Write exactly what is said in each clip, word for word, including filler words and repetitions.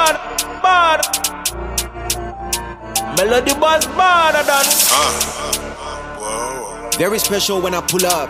bad, bad. Melody boss badder than. Uh, whoa. Very special when I pull up.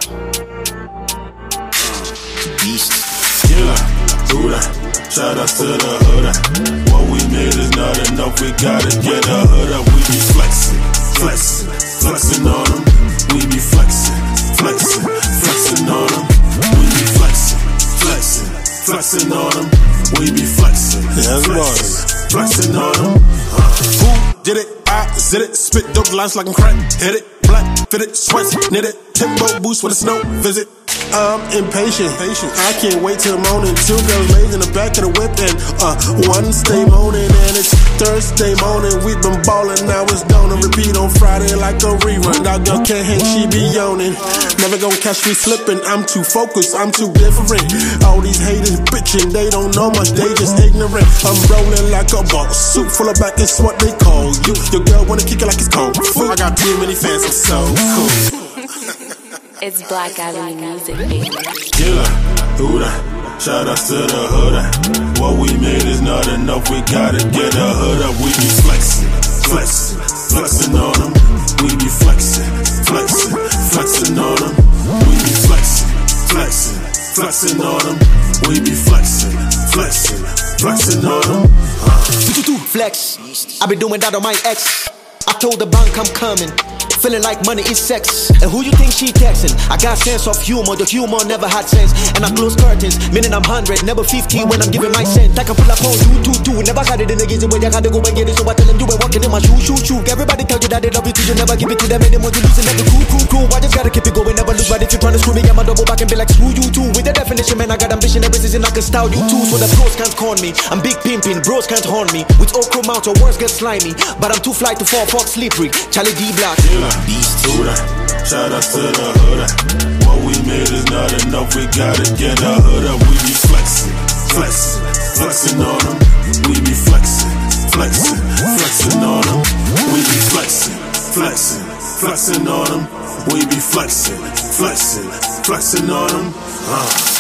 Beast. Killer, Buddha, shout out to the hood. What we made is not enough, we gotta get the hood up. We be flexing, flexing, flexing on them. We be flexing, flexing, flexing on them. We be flexing, flexing, flexing on them. We be flexing, flexing, flexing on them. Who did it? I did it. Spit dope lines like I'm crack. Hit it, black, fit it, sweats, knit it. Timbo boost with a snow visit. I'm impatient, patient. I can't wait till the morning. Two girls laid in the back of the whip and uh, Wednesday morning and it's Thursday morning. We've been ballin', now it's gonna repeat on Friday like a rerun. That girl can't hang, she be yawning. Never gonna catch me slipping. I'm too focused, I'm too different. All these haters bitching, they don't know much, they just ignorant. I'm rolling like a ball, suit full of back, it's what they call you. Your girl wanna kick it like it's cold food. I got too many fans, I'm so cool. It's Black Alley Music, baby. Killer, Huda, shout out to the hood. What we made is not enough, we gotta get the hood up. We be flexing, flexing, flexing on them. We be flexing, flexing, flexing on them. We be flexing, flexing, flexing on them. We be flexing, flexing, flexing on them. Uh. Flex, I been doing that on my ex. I told the bank I'm coming. Feeling like money is sex. And who you think she texting? I got sense of humor, the humor never had sense. And I close curtains, meaning I'm hundred, never fifty when I'm giving my cent. I can pull up on you, two, two. Never had it in the gates when you gotta go and get it. So I tell them you ain't walking in my shoe, shoe, shoe. Everybody tell you that they love you till you never give it to them anymore. You losing every cool, cool, cool. I just gotta keep it going, never lose. But if you tryna screw me, I'ma double back and be like screw you too. With the definition, man, I got ambition every season. I can style you too. So the pros can't con me. I'm big pimping, bros can't horn me. With okra mouth, your words get slimy. But I'm too fly to fall, fuck slippery. Charlie D Black, beast. Shout out to the hood. What we made is not enough, we gotta get the hood up. We be flexing, flexing, flexing on them. We be flexing, flexing, flexing on them. We be flexing, flexing, flexing on them. We be flexing, flexing, flexing on them. Uh.